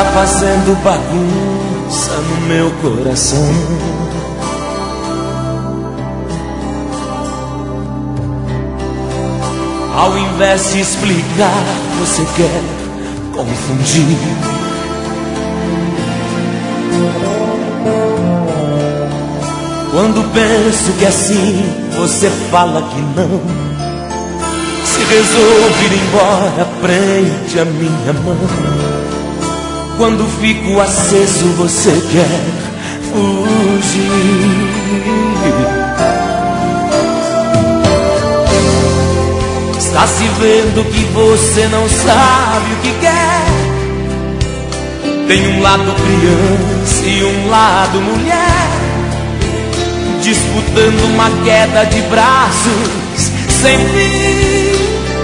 tá fazendo bagunça no meu coração. Ao invés de explicar, você quer confundir. Quando penso que assim, você fala que não. Se resolve ir embora, prende a minha mão. Quando fico aceso, você quer fugir. Está se vendo que você não sabe o que quer. Tem um lado criança e um lado mulher, disputando uma queda de braços sem fim.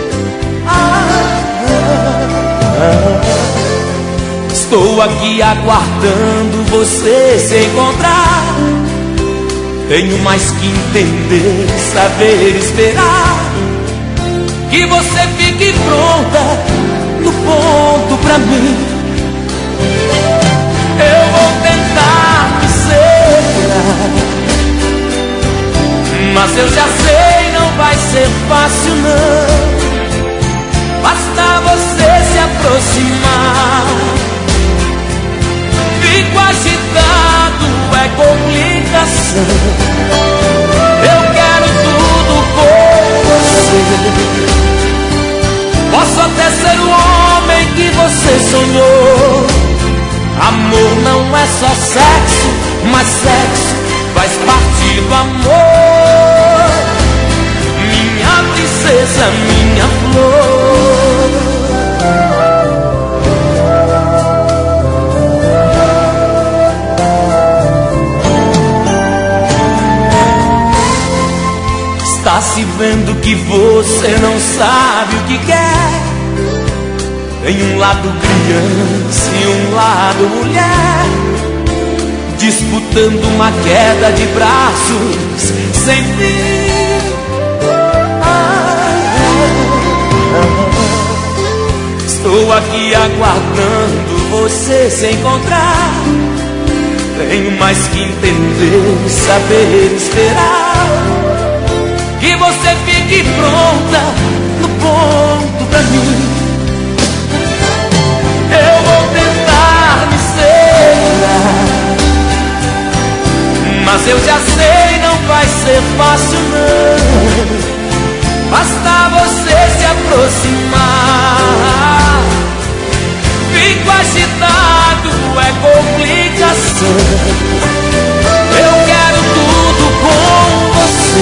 Estou aqui aguardando você se encontrar. Tenho mais que entender, saber esperar. Que você fique pronta no ponto pra mim. Eu vou tentar me segurar, mas eu já sei, não vai ser fácil não. Basta você se aproximar. Fico agitado, é complicação. Eu quero tudo com você. Posso até ser o homem que você sonhou. Amor não é só sexo, mas sexo faz parte do amor. Minha princesa, minha flor. Está se vendo que você não sabe o que quer. Tem um lado criança e um lado mulher, disputando uma queda de braços sem fim. Estou aqui aguardando você se encontrar. Tenho mais que entender, saber esperar. Que você fique pronta no ponto pra mim. Eu vou tentar me segurar, mas eu já sei, não vai ser fácil não. Basta você se aproximar. Fico agitado, é complicação. Eu quero tudo com você.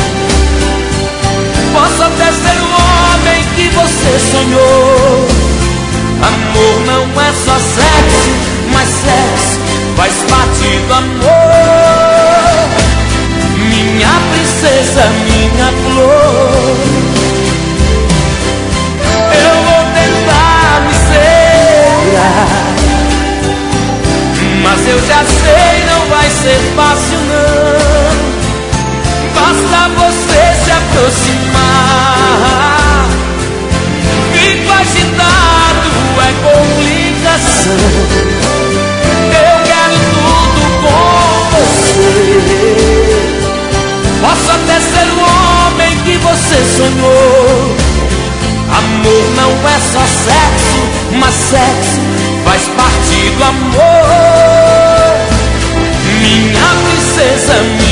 Posso até ser o homem que você sonhou. Amor não é só sexo, mas sexo faz parte do amor. Minha princesa, minha flor. Eu vou tentar me segurar, mas eu já sei, não vai ser fácil não. Basta você se aproximar. Fico agitado, é complicação. Eu quero tudo com você. Posso até ser o homem que você sonhou. Amor não é só sexo, mas sexo faz parte do amor. Minha princesa,